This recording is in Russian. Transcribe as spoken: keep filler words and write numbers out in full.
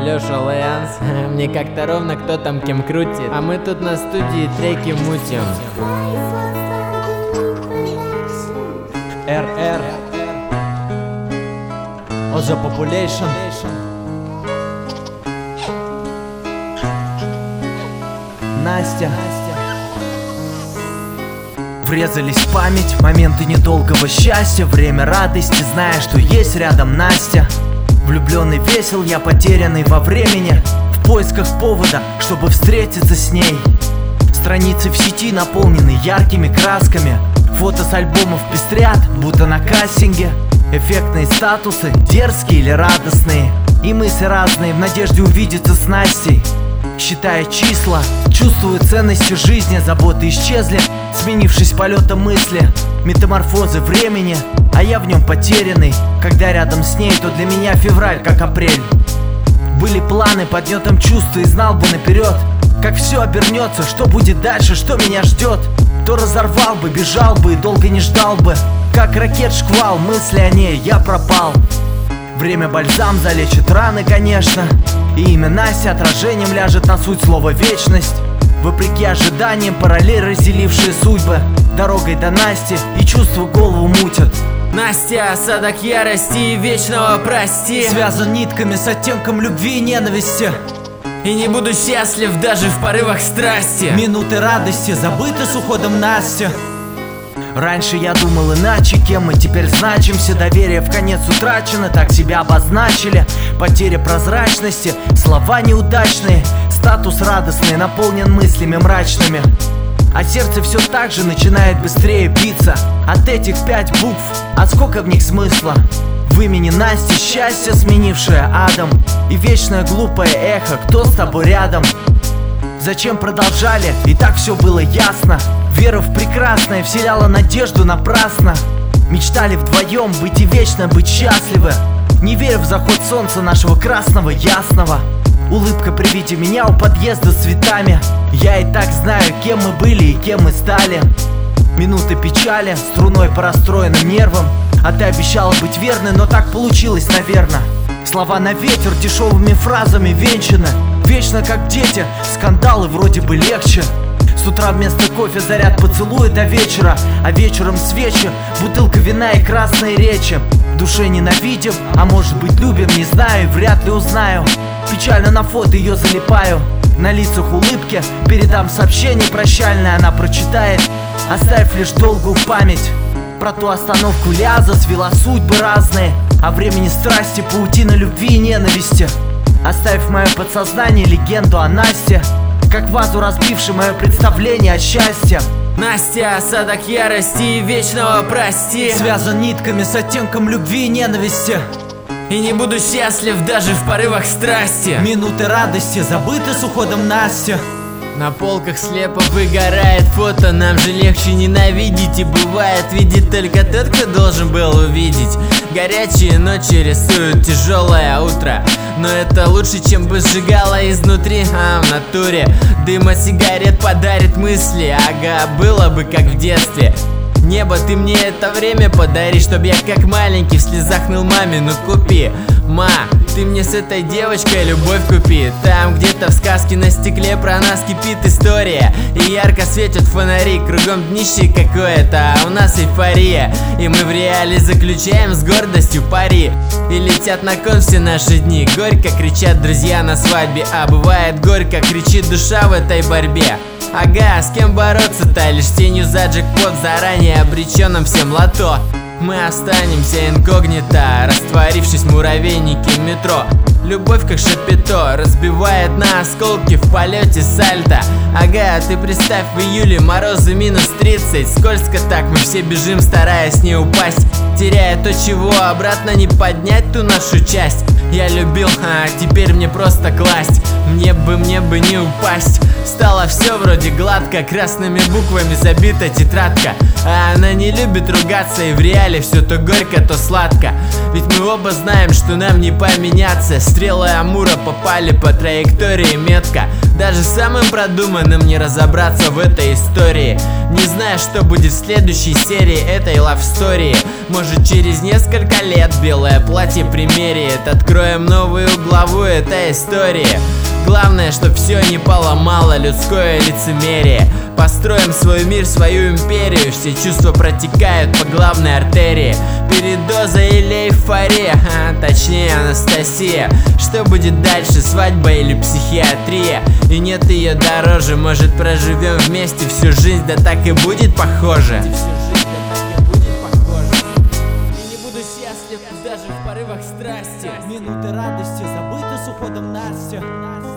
Леша Лайанс. Мне как-то ровно, кто там кем крутит. А мы тут на студии треки мутим. эр эр Оза Популейшн. Настя. Врезались в память моменты недолгого счастья, время радости, зная, что есть рядом Настя. Влюбленный весел, я потерянный во времени, в поисках повода, чтобы встретиться с ней. Страницы в сети наполнены яркими красками, фото с альбомов пестрят, будто на кастинге. Эффектные статусы, дерзкие или радостные, и мысли разные в надежде увидеться с Настей. Считая числа, чувствую ценности жизни, заботы исчезли, сменившись полетом мысли. Метаморфозы времени, а я в нем потерянный. Когда рядом с ней, то для меня февраль как апрель. Были планы под гнетом чувств, и знал бы наперед, как все обернется, что будет дальше, что меня ждет. То разорвал бы, бежал бы и долго не ждал бы. Как ракет шквал, мысли о ней, я пропал. Время бальзам залечит раны, конечно, и имя Насти отражением ляжет на суть слова вечность. Вопреки ожиданиям, параллель разделившие судьбы, дорогой до Насти и чувства голову мутят. Настя, осадок ярости и вечного прости, связан нитками с оттенком любви и ненависти. И не буду счастлив даже в порывах страсти. Минуты радости забыты с уходом Насти. Раньше я думал иначе, кем мы теперь значимся. Доверие в конец утрачено, так себя обозначили. Потеря прозрачности, слова неудачные, статус радостный наполнен мыслями мрачными. А сердце все так же начинает быстрее биться от этих пять букв, а сколько в них смысла? В имени Насти счастье, сменившее адом, и вечное глупое эхо, кто с тобой рядом? Зачем продолжали? И так все было ясно. Вера в прекрасное вселяла надежду напрасно. Мечтали вдвоем быть и вечно быть счастливы, не веря в заход солнца нашего красного ясного. Улыбка при виде меня у подъезда с цветами. Я и так знаю, кем мы были и кем мы стали. Минуты печали, струной по расстроенным нервам. А ты обещала быть верной, но так получилось, наверное. Слова на ветер дешевыми фразами венчаны. Вечно как дети, скандалы вроде бы легче. С утра вместо кофе заряд поцелуя до вечера, а вечером свечи, бутылка вина и красные речи. В душе ненавидим, а может быть любим, не знаю, вряд ли узнаю. Печально на фото ее залипаю. На лицах улыбки, передам сообщение прощальное, она прочитает. Оставь лишь долгую память про ту остановку Ляза, свела судьбы разные, а времени страсти, паутина любви и ненависти. Оставь в мое подсознание легенду о Насте, как вазу разбивши мое представление о счастье. Настя, осадок ярости и вечного прости, связан нитками с оттенком любви и ненависти. И не буду счастлив даже в порывах страсти. Минуты радости забыты с уходом Насти. На полках слепо выгорает фото, нам же легче ненавидеть. И бывает, видит только тот, кто должен был увидеть. Горячие ночи рисуют тяжелое утро, но это лучше, чем бы сжигало изнутри, а в натуре. Дым от сигарет подарит мысли, ага, было бы как в детстве. Небо, ты мне это время подари, чтоб я как маленький в слезах ныл маме, ну купи. Ма, ты мне с этой девочкой любовь купи. Там где-то в сказке на стекле про нас кипит история, и ярко светят фонари, кругом днище какое-то, а у нас эйфория. И мы в реале заключаем с гордостью пари, и летят на кон все наши дни. Горько кричат друзья на свадьбе, а бывает горько кричит душа в этой борьбе. Ага, с кем бороться-то, лишь тенью за джекпот, заранее обреченным всем лото. Мы останемся инкогнито, растворившись в муравейнике метро. Любовь как шапито разбивает на осколки в полете сальто. Ага, ты представь, в июле морозы минус тридцать. Скользко так, мы все бежим, стараясь не упасть, теряя то, чего обратно не поднять, ту нашу часть. Я любил, а теперь мне просто класть. Мне бы, мне бы не упасть. Стало все вроде гладко, красными буквами забита тетрадка. А она не любит ругаться, и в реале все то горько, то сладко. Ведь мы оба знаем, что нам не поменяться. Стрелы Амура попали по траектории метко. Даже самым продуманным не разобраться в этой истории. Не знаю, что будет в следующей серии этой лавстории. Может, через несколько лет белое платье примеряет. Откроем новую главу этой истории. Главное, чтоб все не поломало людское лицемерие. Построим свой мир, свою империю. Все чувства протекают по главной артерии. Передоза или эйфория, а, точнее Анастасия. Что будет дальше, свадьба или психиатрия? И нет ее дороже, может проживем вместе всю жизнь, да так и будет похоже. Даже в порывах страсти минуты радости забыты с уходом Насти.